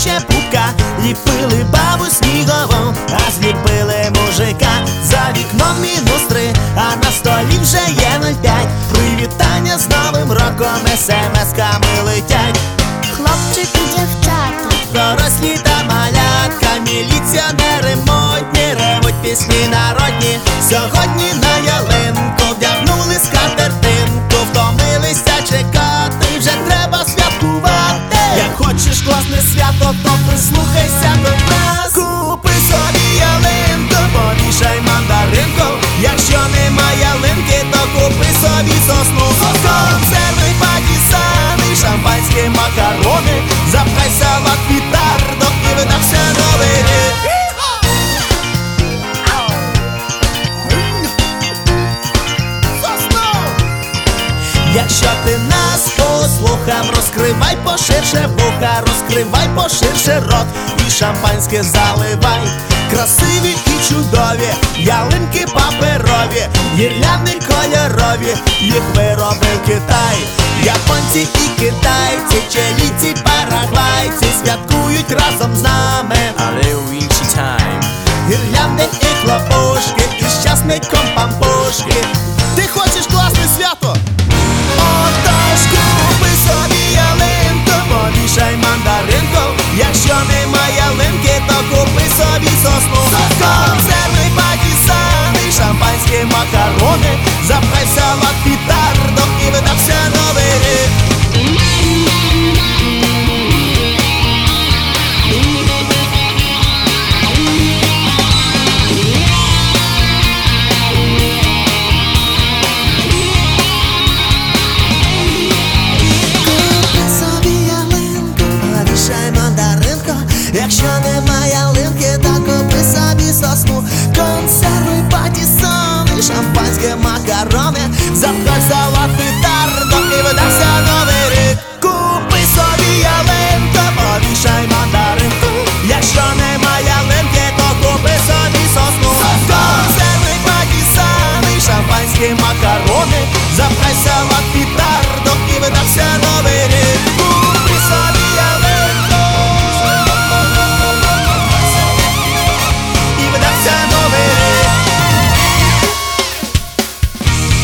чепука, ліпили бабу снігову, а зліпили мужика. За вікном -3, а на столі вже є 0,5. Привітання з Новим роком, смс-ками летять. Хлопчики, дівчата, Дорослі та малятка, міліціонери модні, ревуть пісні народні. Сьогодні на ялинку вдягнули скатертинку, втомилися чекати, вже треба святкувати. Як хочеш класне свято, то прислухайся до нас. Купи собі ялинку, повішай мандаринку. Якщо нема ялинки, то купи собі сосну. Консерви, патісани, шампанські макарони, запхай салат пітардо і видався новий рік. Якщо ти нас послухав, розкривай поширше вуха, розкривай поширше рот і шампанське заливай. Красиві і чудові ялинки паперові, гірлянди кольорові, їх виробив Китай. Японці і китайці, чилійці, парагвайці святкують разом з нами, але у інший тайм. гірлянди і хлопушки, і щасником пампушки. Ти хочеш класне свято? Отож купи собі ялинку, повішай мандаринку. Якщо нема ялинки, то купи собі сосну. Консерви, патісани, шампанські макарони, запхай в салат пітардо і видався новий рік. Якщо нема ялинки, то купи собі сосну. Консерви, патісони, шампанське макарони, запхай салат петардо і видався новий рік. Купи собі ялинку, повішай мандаринку. Якщо нема ялинки, то купи собі сосну. Консерви, патісони, шампанське макарони, запхай салат петардо і видався новий рік. Купи собі ялинку.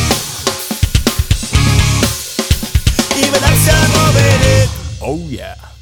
Oh yeah.